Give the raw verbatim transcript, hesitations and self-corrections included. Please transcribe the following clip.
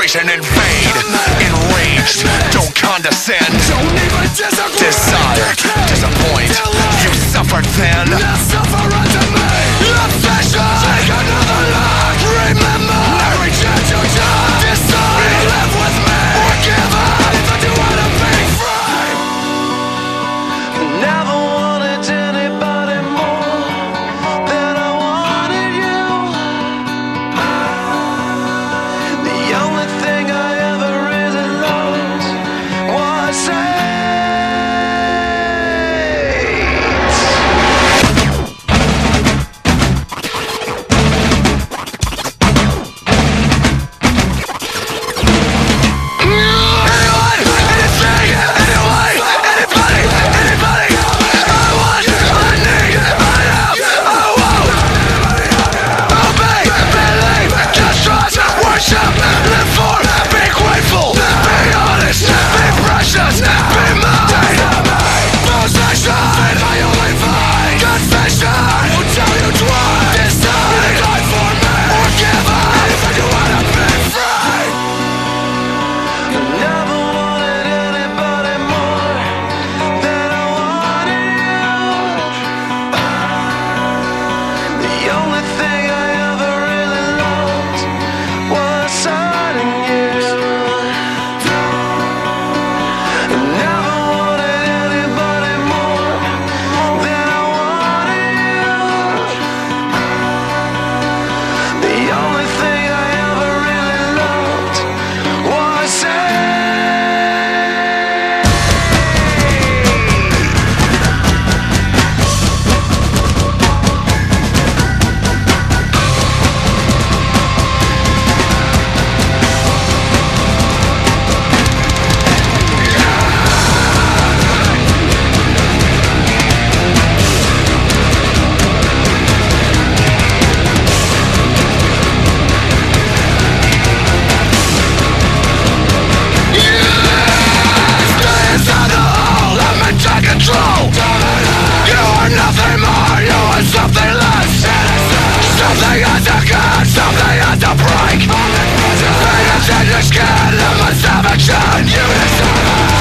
frustration invade. Enraged, don't condescend. Don't even disagree. Desire, disappoint. You suffered then. Now suffer unto me. Obsession. Take another look. Remember every chance you took. Decide. Live with me or give up. If I do want to be free. Never wanted anybody more than I wanted you. The only thing I ever really loved was hate. Break. Fate is in your skin, limits of action. Unison.